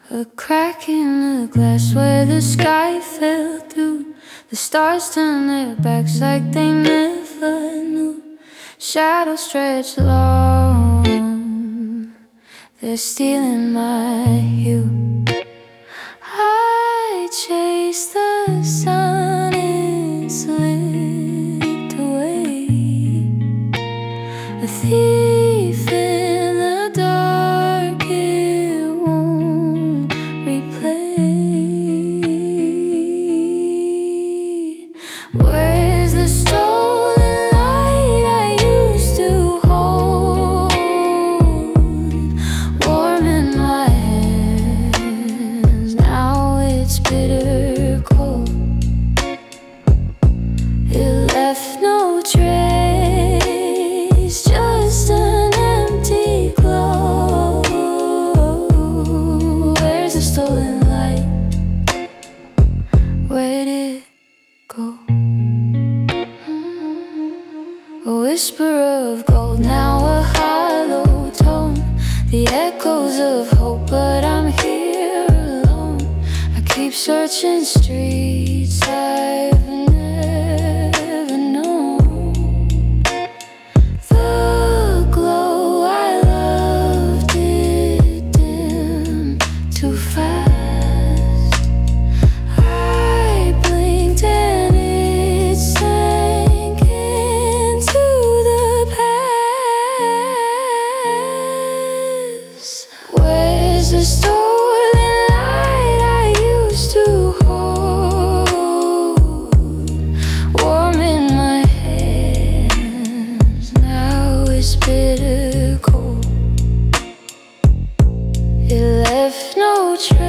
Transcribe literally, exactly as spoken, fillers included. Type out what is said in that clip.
A crack in the glass where the sky fell through. The stars turned their backs like they never knew. Shadows stretch long, they're stealing my hue. I chase the sun, it slipped away. A thief in the dark, it won't replay. Where's the stolen light I used to hold, warm in my hands? Now it's bitter cold. It left no trace, just an empty glow. Where's the stolen light? Where'd it go? A whisper of gold, now a hollow tone. The echoes of hope, but I'm here alone. I keep searching streets I've never known. The glow I loved, it dimmed too fast. I blinked and it sank into the past. Where's the stolen light I used to hold, warm in my hands? Now it's bitter cold. It left no trace.